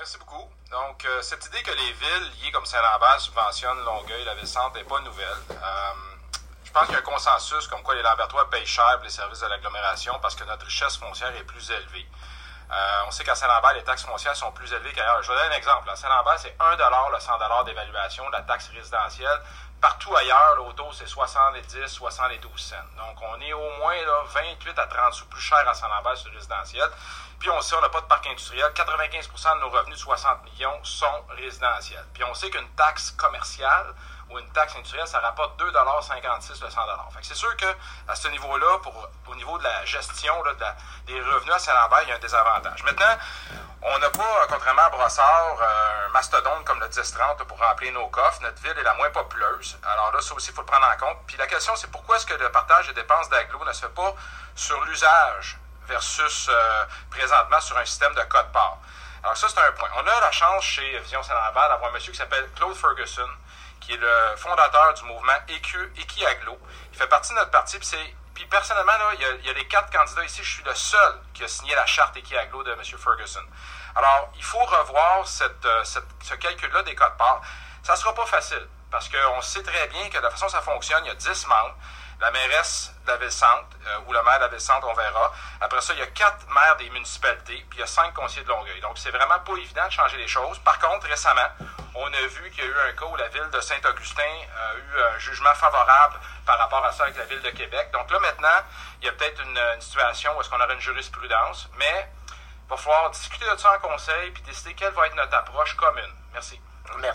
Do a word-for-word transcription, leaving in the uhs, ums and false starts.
Merci beaucoup. Donc, euh, cette idée que les villes liées comme Saint-Lambert subventionnent Longueuil, la ville-centre, n'est pas nouvelle. Euh, je pense qu'il y a un consensus comme quoi les Lambertois payent cher pour les services de l'agglomération parce que notre richesse foncière est plus élevée. Euh, on sait qu'à Saint-Lambert, les taxes foncières sont plus élevées qu'ailleurs. Je vais donner un exemple. À Saint-Lambert, c'est un dollar le cent dollars d'évaluation de la taxe résidentielle. Partout ailleurs, l'auto, c'est soixante-dix, soixante-douze cents. Donc, on est au moins là, vingt-huit à trente sous plus cher à Saint-Lambert sur le résidentiel. Puis, on sait, on n'a pas de parc industriel. quatre-vingt-quinze pour cent de nos revenus de soixante millions sont résidentiels. Puis, on sait qu'une taxe commerciale ou une taxe industrielle, ça rapporte deux dollars cinquante-six le cent dollars. Fait que c'est sûr qu'à ce niveau-là, pour, au niveau de la gestion là, de la, des revenus à Saint-Lambert, il y a un désavantage. Maintenant, on n'a pas, contrairement à Brossard, un mastodonte comme le dix trente pour remplir nos coffres. Notre ville est la moins populeuse. Alors là, ça aussi, il faut le prendre en compte. Puis la question, c'est pourquoi est-ce que le partage des dépenses d'agglo ne se fait pas sur l'usage versus euh, présentement sur un système de code-part. Alors ça, c'est un point. On a la chance chez Vision Saint-Lambert d'avoir un monsieur qui s'appelle Claude Ferguson, qui est le fondateur du mouvement Équiaglo. Il fait partie de notre parti, puis c'est Puis personnellement, là, il y, a, il y a les quatre candidats ici, je suis le seul qui a signé la charte Équiaglo de M. Ferguson. Alors, il faut revoir cette, cette, ce calcul-là des codes-parts. Ça ne sera pas facile, parce qu'on sait très bien que de la façon dont ça fonctionne, il y a dix membres, la mairesse de la Ville-Centre, euh, ou le maire de la Ville-Centre, on verra. Après ça, il y a quatre maires des municipalités, puis il y a cinq conseillers de Longueuil. Donc, c'est vraiment pas évident de changer les choses. Par contre, récemment, on a vu qu'il y a eu un cas où la ville de Saint-Augustin a eu un jugement favorable par rapport à ça avec la ville de Québec. Donc là, maintenant, il y a peut-être une, une situation où est-ce qu'on aura une jurisprudence, mais il va falloir discuter de ça en conseil puis décider quelle va être notre approche commune. Merci. Merci.